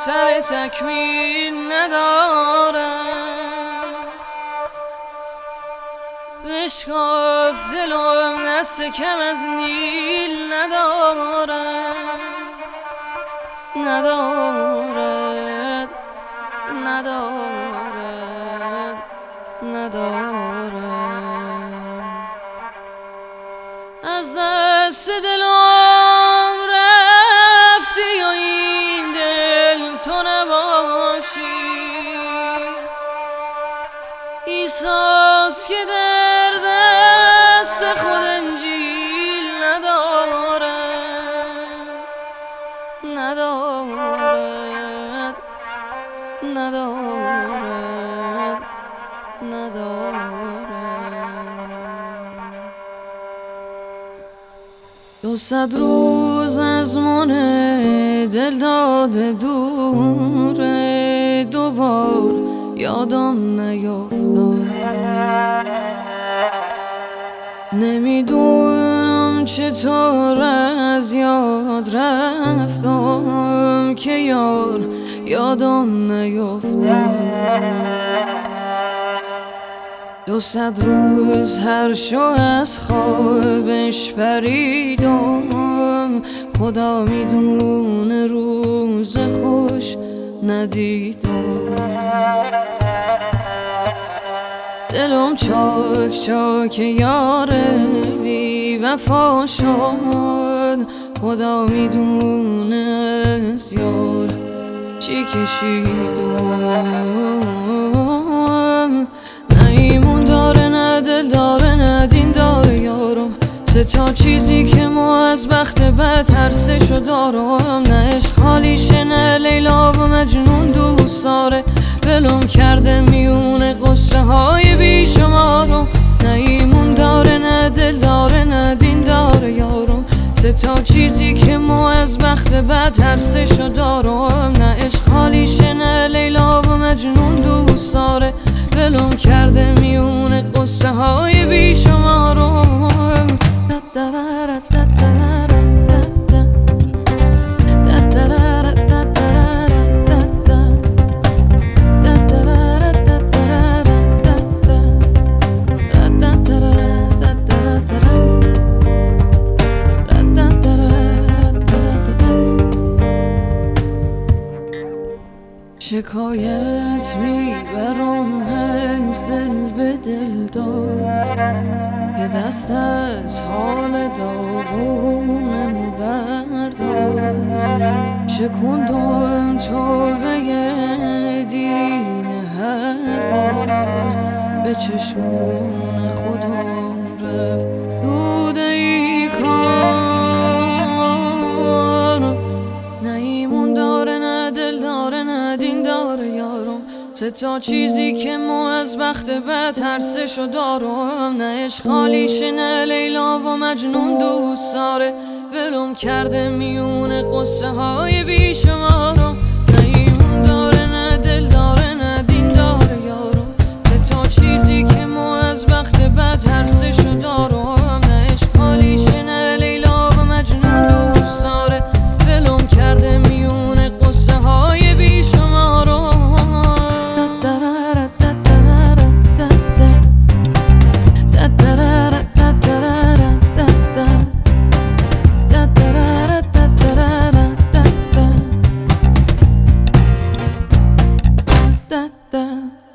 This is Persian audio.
سر تکمیل ندارم، بشکاف دلم دست کم از نیل ندارد، ندارد، ندارد، ندارد. از دست دلم رفتی و این دل تو نباشی، ایساس که در دست خود انجیل ندارد، ندارد، ندارد، ندارد. 200 روز از من دل داده دوره، دوبار یادم نیفتاد، نمیدونم چطور از یاد رفتم که یار یادم نیفتاد. 200 روز هر شو از خوابش پریدم، خدا میدونه روز خوش ندیدم. دلم چاک چاک یار بی وفا شد، خدا میدونه از یار چی کشیدم. نه ایمون داره، نه دل داره، نه دین داره یارم، سه تا چیزی که ما از بخت بد هر سه شو دارم. نه عشق خالیشه، نه لیلا و مجنون دوست داره، ولم کرده میونه قصه های بیشمارم. نه ایمون داره، نه دل داره، نه دین داره یارم، سه تا چیزی که ما از بخت بد هر سه شو دارم. نه عشق خالیشه، نه لیلا و مجنون دوست داره، ولم کرده میونه قصه های بیشمارم. شکایت میبرم از دل به دل دار، یه دست از حال داغونمو بردار. شکندم توبه دیرین هر بار، به چشمون خودم رفت دود ای کار. نه ایمون داره، نه دل داره، نه دین داره یارم، سه تا چیزی که ما از بخت بد هر سه شو دارم. نه عشق خالیشه، نه لیلا و مجنون دوست داره، ولم کرده میونه قصه های بیشمارم. نه ایمون داره، نه دل داره، نه دین داره یارم، سه تا چیزی که ما از بخت بد هر سه شو دارم. نه عشق خالیشه، نه لیلا و مجنون دوست داره، ولم کرده میونه قصه های بیشمارم. Da